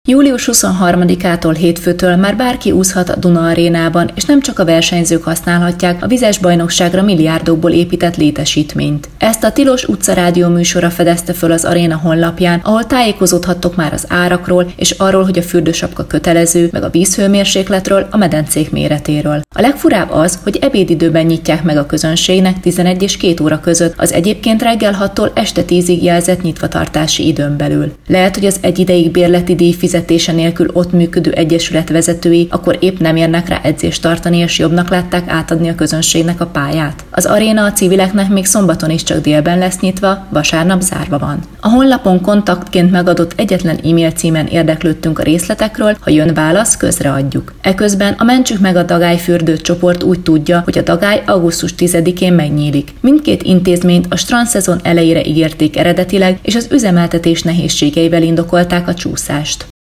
Július 23-ától hétfőtől már bárki úszhat a Duna Arénában, és nem csak a versenyzők használhatják a vizes bajnokságra milliárdokból épített létesítményt. Ezt a Tilos utca rádió műsora fedezte föl az aréna honlapján, ahol tájékozódhattok már az árakról, és arról, hogy a fürdősapka kötelező, meg a vízhőmérsékletről, a medencék méretéről. A legfurább az, hogy ebédidőben nyitják meg a közönségnek 11 és 2 óra között, az egyébként reggel 6-tól este 10-ig jelzett nyitvatartási időn belül. Lehet, hogy az egy ideig bérleti díj fizetése nélkül ott működő egyesület vezetői akkor épp nem érnek rá edzést tartani, és jobbnak látták átadni a közönségnek a pályát. Az aréna a civileknek még szombaton is csak délben lesz nyitva, vasárnap zárva van. A honlapon kontaktként megadott egyetlen e-mail címen érdeklődtünk a részletekről, ha jön válasz, közreadjuk. Eközben a Mentsük meg a Dagály fürdőt csoport úgy tudja, hogy a Dagály augusztus 10-én megnyílik. Mindkét intézményt a strandszezon elejére ígérték eredetileg, és az üzemeltetés nehézségeivel indokolták a csúszást.